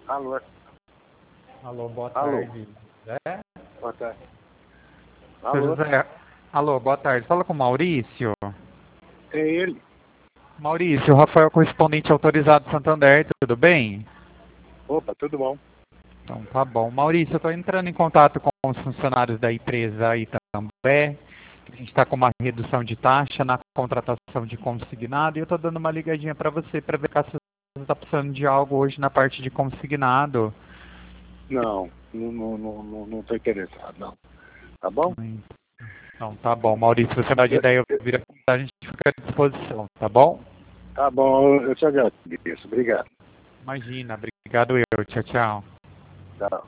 Alô? Alô, boa Alô? tarde. É? Boa tarde. Seu Alô? José. Alô, boa tarde. Fala com o Maurício. É ele? Maurício, Rafael, correspondente autorizado Santander, tudo bem? Opa, tudo bom? Então tá bom. Maurício, eu estou entrando em contato com os funcionários da empresa aí também. A gente está com uma redução de taxa na contratação de consignado e eu estou dando uma ligadinha para você para ver se você está precisando de algo hoje na parte de consignado. Não tô interessado, não. Tá bom? Então tá bom, Maurício, se você dá de ideia, eu viro a gente fica à disposição, tá bom? Tá bom, eu te agradeço. Obrigado. Imagina, obrigado eu. Tchau, tchau. Tchau.